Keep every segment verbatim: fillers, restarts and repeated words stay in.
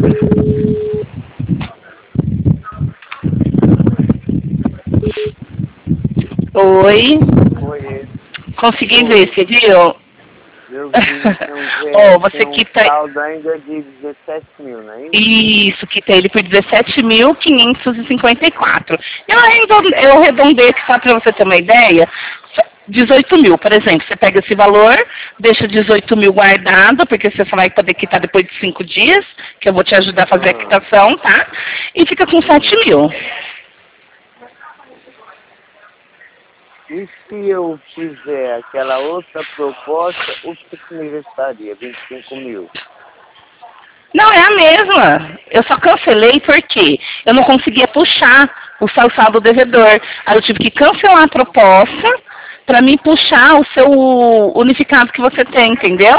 Oi. Oi. Consegui Oi. ver, você viu? Eu vi que um, Oh, é, você tem um quita... saldo ainda de dezessete mil, não é isso? Isso, quita ele por dezessete mil quinhentos e cinquenta e quatro. Eu arredondei, eu arredondei aqui só para você ter uma ideia. dezoito mil, por exemplo. Você pega esse valor, deixa dezoito mil guardado, porque você só vai poder quitar depois de cinco dias, que eu vou te ajudar a fazer a Uhum. quitação, tá? E fica com sete Uhum. mil. E se eu fizer aquela outra proposta, o que que me restaria? vinte e cinco mil. Não, é a mesma. Eu só cancelei porque eu não conseguia puxar o seu saldo devedor. Aí eu tive que cancelar a proposta para me puxar o seu unificado que você tem, entendeu?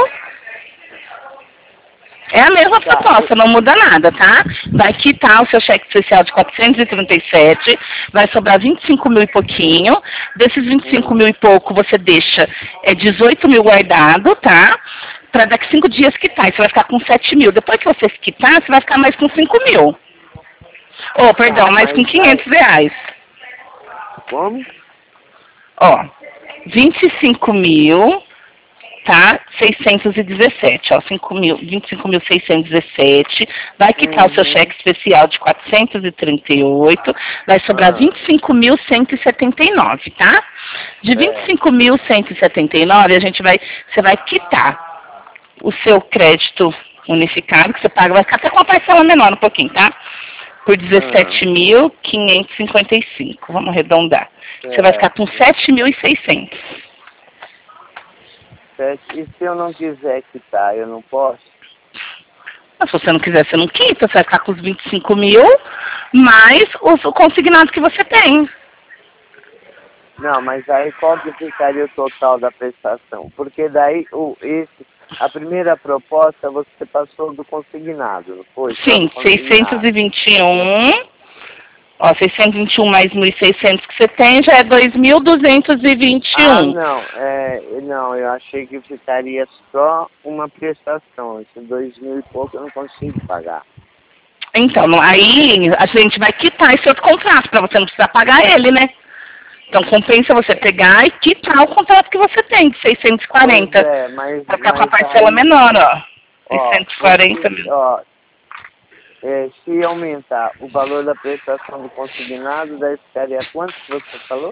É a mesma Tá, proposta, eu... não muda nada, tá? Vai quitar o seu cheque especial de quatrocentos e trinta e sete, vai sobrar vinte e cinco mil e pouquinho. Desses vinte e cinco Uhum. mil e pouco, você deixa é, dezoito mil guardado, tá? Para daqui cinco dias quitar, e você vai ficar com sete mil. Depois que você quitar, você vai ficar mais com cinco mil. Oh, perdão, Tá, mais com mas quinhentos aí... reais. Como? Ó, vinte e cinco mil, tá? seiscentos e dezessete, ó, cinco mil, vinte e cinco mil seiscentos e dezessete, vai quitar o seu Uhum. cheque especial de quatrocentos e trinta e oito, vai sobrar Ah, vinte e cinco mil cento e setenta e nove, tá? De vinte e é. cinco mil cento e setenta e nove, a gente vai, você vai quitar o seu crédito unificado, que você paga, vai ficar até com uma parcela menor um pouquinho, tá? Por Ah, dezessete mil quinhentos e cinquenta e cinco, vamos arredondar. Você vai ficar com certo. sete mil e seiscentos. Certo. E se eu não quiser quitar, eu não posso? Mas se você não quiser, você não quita, você vai ficar com os vinte e cinco mil, mais os, o consignado que você tem. Não, mas aí qual que ficaria o total da prestação? Porque daí o, esse, a primeira proposta você passou do consignado, não foi? Só do Sim, seiscentos consignado. e vinte e um, ó, seiscentos e vinte e um mais mil e seiscentos que você tem já é dois mil duzentos e vinte e Ah, um. não, é, não, eu achei que ficaria só uma prestação. Esse dois mil e pouco eu não consigo pagar. Então, não- aí a gente vai quitar esse outro contrato, para você não precisar pagar ele, né? Então compensa você pegar e quitar o contrato que você tem, de seiscentos e Pois quarenta. é, mas, Vai ficar com a mas parcela aí, menor, ó. ó, seiscentos e quarenta porque, mil. ó, é, se aumentar o valor da prestação do consignado, daí ficaria quanto que você falou?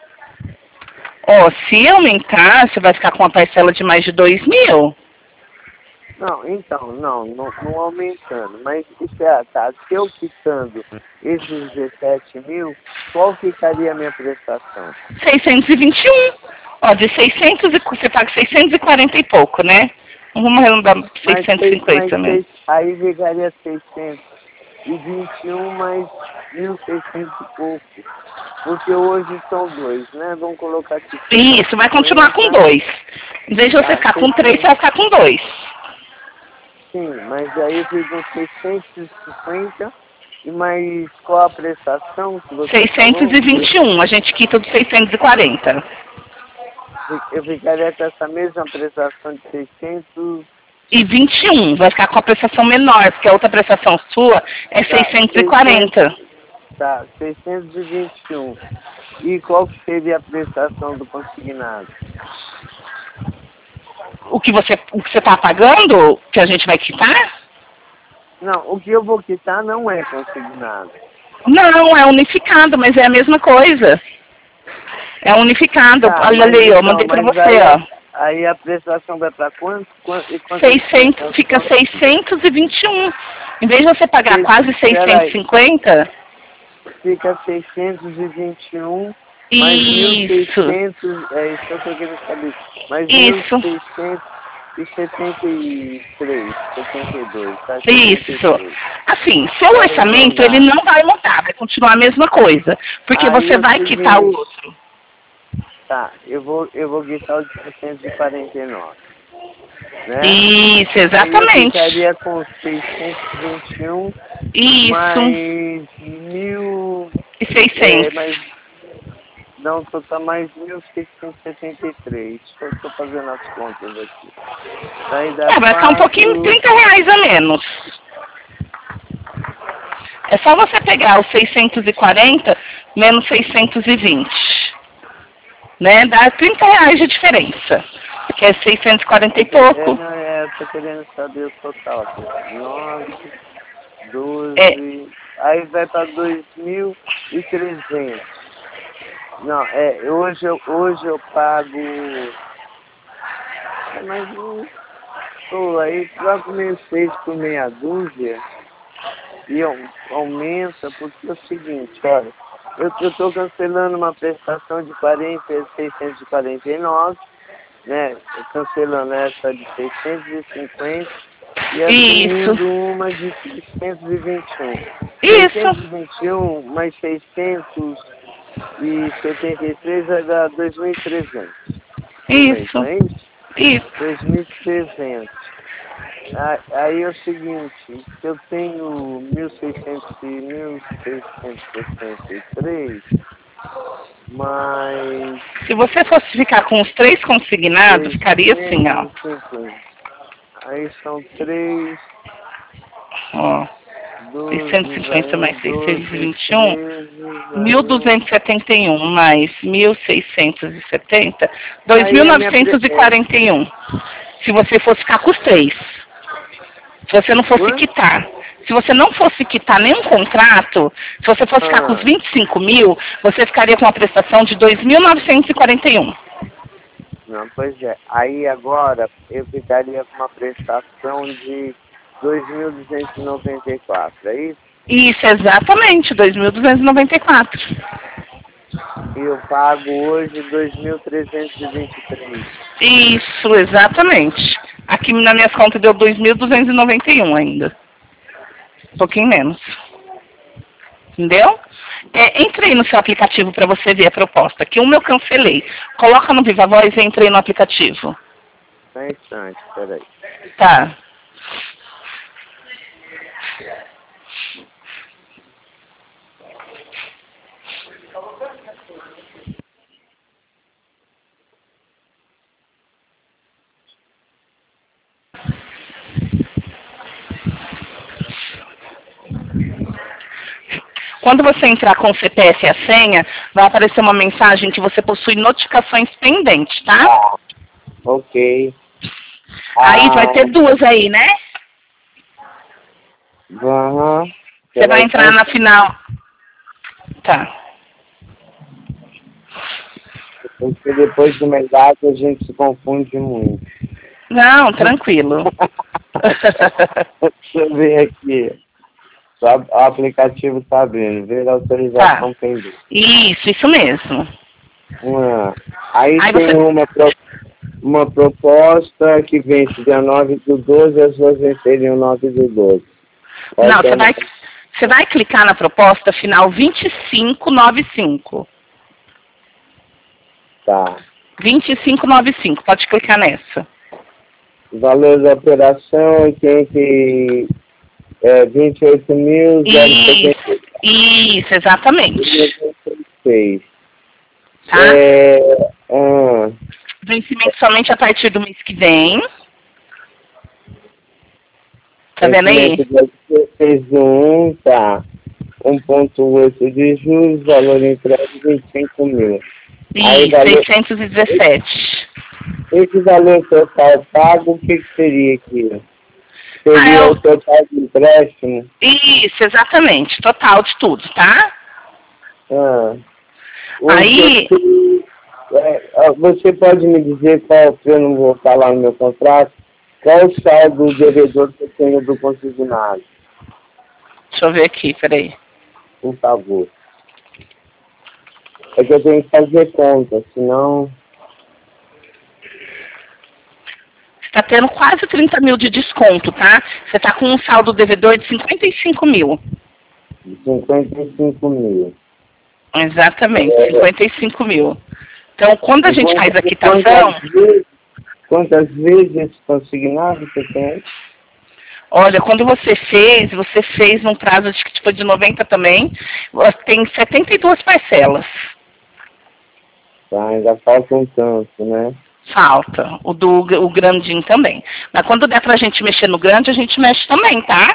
Ó, se aumentar, você vai ficar com uma parcela de mais de dois mil. Não, então, não, não, não aumentando. Mas isso é, tá, se eu quitando esses dezessete mil, qual ficaria a minha prestação? seiscentos e vinte e um. Ó, de seiscentos e, você paga seiscentos e quarenta e pouco, né? Vamos arredondar para Mas, seiscentos e seis, mas cinquenta mesmo. seis, aí ficaria seiscentos e vinte e um mais mil e seiscentos e pouco. Porque hoje são dois, né? Vamos colocar aqui Isso, vai continuar com seiscentos e cinquenta, dois. Em vez de você tá, ficar com três, você seiscentos. vai ficar com dois. Sim, mas aí ficam seiscentos e cinquenta e mais qual a prestação que você seiscentos falou? e vinte e um, a gente quita dos seiscentos e quarenta. Eu ficaria com essa mesma prestação de seiscentos, E vinte e um, vai ficar com a prestação menor, porque a outra prestação sua é tá, seiscentos e seiscentos, quarenta. tá, seiscentos e vinte e um. E qual que seria a prestação do consignado? O que você o que você está pagando, que a gente vai quitar? Não, o que eu vou quitar não é consignado. Não, é unificado, mas é a mesma coisa. É unificado. Tá, Olha mas ali, eu então, mandei para mas você, aí a, ó. aí a prestação vai para quanto? Quanto? E quantas seiscentos, fica prestações? seiscentos e vinte e um. Em vez de você pagar Seis, quase seiscentos e peraí, cinquenta, fica seiscentos e vinte e um mais isso, mil e seiscentos, é isso que eu estou querendo saber, mais isso, mil seiscentos e setenta e três, setenta e dois, tá? setenta e isso. três. Assim, seu Para orçamento, ele arredondar. não vai mudar, vai continuar a mesma coisa. Porque Aí você é o vai quitar o seguinte, outro. tá, eu vou, eu vou quitar o de seiscentos e quarenta e nove, né? Isso, Aí eu exatamente. ficaria com seiscentos e vinte e um Isso, mais mil, e é, seiscentos. mais, não, total mais mil seiscentos e setenta e três. Eu estou fazendo as contas aqui. Daí dá É, vai ficar um pouquinho, quatro, trinta reais a menos. É só você pegar os seiscentos e quarenta menos seiscentos e vinte. Né? Dá trinta reais de diferença. Que é seiscentos e quarenta e pouco. É, não, é, eu tô querendo saber o total. nove, doze... É. Aí vai para dois mil e trezentos. Não, é, hoje eu, hoje eu pago... É mais um... Pô, aí troco meio seis por meia dúzia e aumenta, porque é o seguinte, olha, eu, eu tô cancelando uma prestação de quarenta, seiscentos e quarenta e nove, né? Cancelando essa de seiscentos e cinquenta e assumindo uma de seiscentos e vinte e um. Isso. seiscentos e vinte e um mais seiscentos e setenta e três vai dar dois mil e trezentos. Isso. Não é isso? Isso. dois mil e trezentos. Aí é o seguinte, eu tenho mil seiscentos e mil seiscentos e sessenta e três, mas... Se você fosse ficar com os três consignados, ficaria assim, ó. Aí são três... Ó. seiscentos e cinquenta mais seiscentos e vinte e um, mil duzentos e setenta e um mais mil seiscentos e setenta, dois mil novecentos e quarenta e um. Se você fosse ficar com os três. Se você não fosse Oi? quitar. Se você não fosse quitar nenhum contrato, se você fosse ficar Ah. com os vinte e cinco mil, você ficaria com uma prestação de dois mil novecentos e quarenta e um. Não, pois é. Aí agora eu ficaria com uma prestação de dois mil duzentos e noventa e quatro, é isso? Isso, exatamente, dois mil duzentos e noventa e quatro. E eu pago hoje dois mil trezentos e vinte e três. Isso, exatamente. Aqui na minha conta deu dois mil duzentos e noventa e um ainda. Um pouquinho menos. Entendeu? É, entre aí no seu aplicativo para você ver a proposta. Que uma eu cancelei. Coloca no Viva Voz e entre aí no aplicativo. Só um instante, peraí. Tá. Quando você entrar com o C P F e a senha, vai aparecer uma mensagem que você possui notificações pendentes, tá? Ah, ok. Aí Ah, vai ter duas aí, né? Aham. Você vai entrar na final. Tá. Porque depois do medalha a gente se confunde muito. Não, tranquilo. Deixa eu ver aqui. Só o aplicativo está abrindo, ver a autorização Tá. pendente. Isso, isso mesmo. Ah, aí, Aí tem você- uma, pro- uma proposta que vence dia nove do doze e as duas venceriam nove do doze. Qual Não, que é você a vai, nota? você vai clicar na proposta final vinte e cinco noventa e cinco. Tá. vinte e cinco noventa e cinco, pode clicar nessa. Valor da operação oitenta, é, vinte e oito mil Isso, isso, exatamente. seis. Tá? É, ah, Vencimento somente a partir do mês que vem. Tá vendo aí? dezesseis do um, tá. um vírgula oito de juros, valor entregue vinte e cinco mil. Aí, Isso, valor- seiscentos e dezessete. Esse valor total pago, o que, que seria aqui? Seria Ah, eu- o total de empréstimo? Isso, exatamente. Total de tudo, tá? Ah. Aí- Você, é, ah, você pode me dizer qual, se eu não vou falar no meu contrato, qual o saldo do devedor que eu tenho do consignado, Deixa eu ver aqui, peraí. por favor? É que eu tenho que fazer conta, senão... Você tá tendo quase trinta mil de desconto, tá? Você tá com um saldo devedor de cinquenta e cinco mil. cinquenta e cinco mil. Exatamente, É. cinquenta e cinco mil. Então, quando a gente E faz a quantas- quitação, Quantas vezes, quantas vezes esse consignado você tem? olha, quando você fez, você fez num prazo de tipo de noventa também, tem setenta e duas parcelas. Tá, ainda falta um tanto, né? Falta. O do o grandinho também. Mas quando der pra gente mexer no grande, a gente mexe também, tá?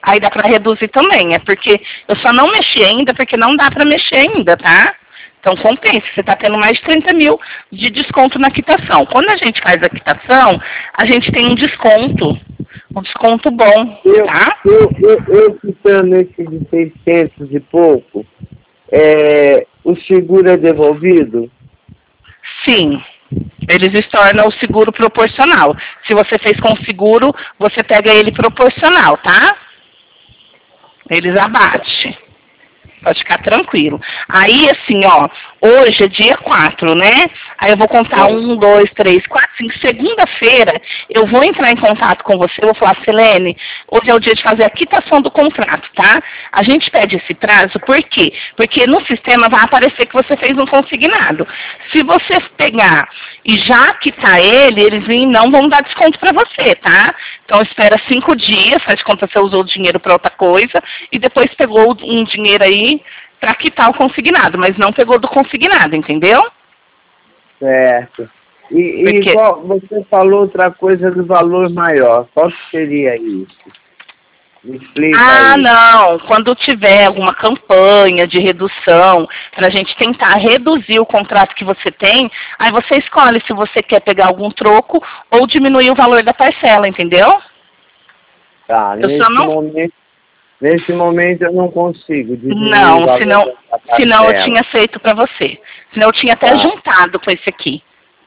aí dá para reduzir também. É porque eu só não mexi ainda porque não dá para mexer ainda, tá? Então compensa, você está tendo mais de trinta mil de desconto na quitação. Quando a gente faz a quitação, a gente tem um desconto, um desconto bom, Eu, tá? eu, eu, eu quitando esse de seiscentos e pouco, é, o seguro é devolvido? Sim. Eles tornam o seguro proporcional. Se você fez com seguro, você pega ele proporcional, tá? Eles abatem. Pode ficar tranquilo. Aí, assim, ó, hoje é dia quatro, né? Aí eu vou contar um, dois, três, quatro, cinco. Segunda-feira, eu vou entrar em contato com você, eu vou falar, Selene, hoje é o dia de fazer a quitação do contrato, tá? A gente pede esse prazo, por quê? Porque no sistema vai aparecer que você fez um consignado. Se você pegar e já quitar ele, eles não vão dar desconto para você, tá? Então espera cinco dias, faz de conta que você usou o dinheiro para outra coisa, e depois pegou um dinheiro aí para quitar o consignado, mas não pegou do consignado, entendeu? Certo. E, e Porque... qual, você falou outra coisa do valor maior. Qual que seria isso? Me explica Ah, aí. não. Quando tiver alguma campanha de redução, para a gente tentar reduzir o contrato que você tem, aí você escolhe se você quer pegar algum troco ou diminuir o valor da parcela, entendeu? Tá, Eu nesse só não... momento, nesse momento eu não consigo diminuir Não, o valor senão, da senão eu parcela. tinha feito para você. Senão eu tinha até Tá. juntado com esse aqui.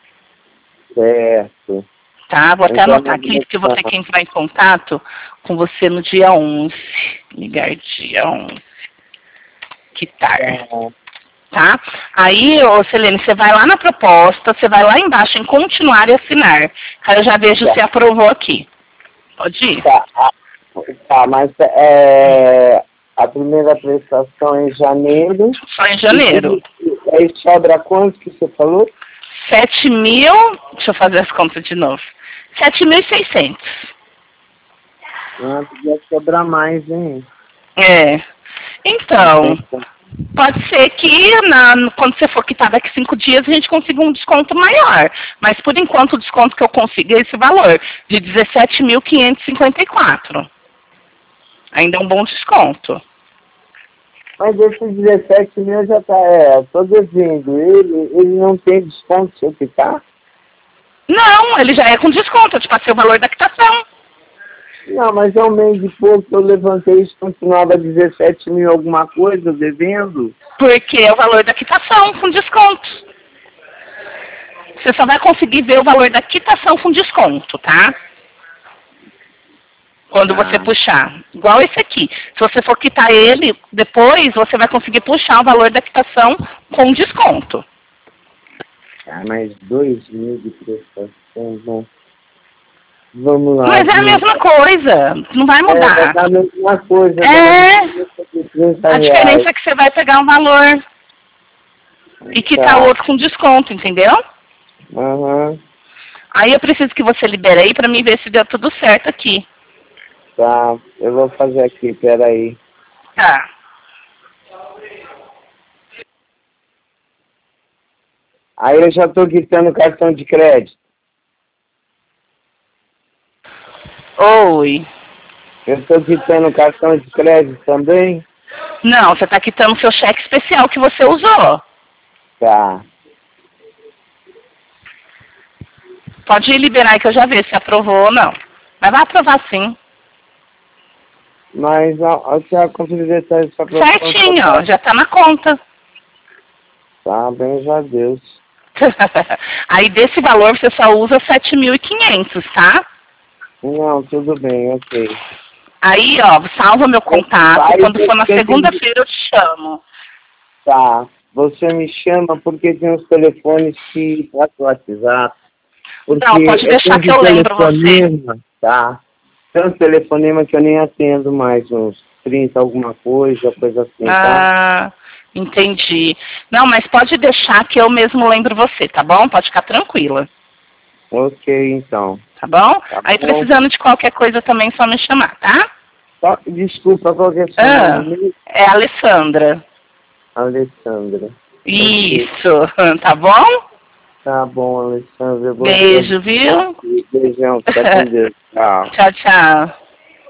Certo. Tá? Vou até Então, anotar aqui que eu vou ter que entrar em contato com você no dia onze. Ligar dia onze. Quitar. Tá? Aí, ô Selene, você vai lá na proposta, você vai lá embaixo em continuar e assinar. Aí eu já vejo Tá. se aprovou aqui. Pode ir? Tá, ah, tá, mas é, a primeira prestação é em janeiro. Só em janeiro. E, aí sobra quanto que você falou? Sete mil... Deixa eu fazer as contas de novo. Sete mil e seiscentos. Ah, podia sobrar mais, hein? É. Então, pode ser que na, quando você for quitar daqui cinco dias a gente consiga um desconto maior. Mas por enquanto o desconto que eu consigo é esse valor, de dezessete mil quinhentos e cinquenta e quatro. Ainda é um bom desconto. Mas esse dezessete mil já tá, é, tô devendo. Ele, ele não tem desconto se eu quitar? Não, ele já é com desconto, eu te passei o valor da quitação. Não, mas é um mês e pouco que eu levantei isso, continuava dezessete mil alguma coisa devendo. Porque é o valor da quitação com desconto. Você só vai conseguir ver o valor da quitação com desconto, tá? Quando Ah. você puxar. Igual esse aqui. Se você for quitar ele, depois você vai conseguir puxar o valor da quitação com desconto. Ah, mais dois mil de prestação, bom. Vamos lá. Mas é a mesma coisa. Não vai mudar. É, é a mesma coisa. É. trinta A reais. diferença é que você vai pegar um valor e quitar Tá. o outro com desconto, entendeu? Aham. Aí eu preciso que você libere aí pra mim ver se deu tudo certo aqui. Tá, eu vou fazer aqui, peraí. Tá. Aí eu já tô quitando o cartão de crédito. Oi. Eu tô quitando o cartão de crédito também? Não, você tá quitando o seu cheque especial que você usou. Tá. Pode ir liberar aí que eu já vejo se aprovou ou não. Mas vai aprovar sim. Mas a, a senhora conseguiu deixar isso pra Certinho, ó. Já tá na conta. Tá, bem, já Deus. Aí desse valor você só usa sete mil e quinhentos, tá? Não, tudo bem, ok. Aí, ó, salva meu contato. Vai, Quando for na você tem- segunda-feira eu te chamo. Tá, você me chama porque tem uns telefones que passam o WhatsApp. Porque Não, pode deixar tenho que eu lembro você. telefonema, tá? Tem uns telefonema que eu nem atendo mais, uns trinta alguma coisa, coisa assim, tá? Ah, entendi. Não, mas pode deixar que eu mesmo lembro você, tá bom? Pode ficar tranquila, Ok, então. tá bom? Tá Aí bom. precisando de qualquer coisa também, só me chamar, tá? Só, desculpa, qual que é o seu Ah, nome mesmo? é a Alessandra. Alessandra. Isso, tá bom? Tá bom, Alessandra. eu vou- Beijo, viu? Beijão, fica com Deus. Tchau. Tchau, tchau.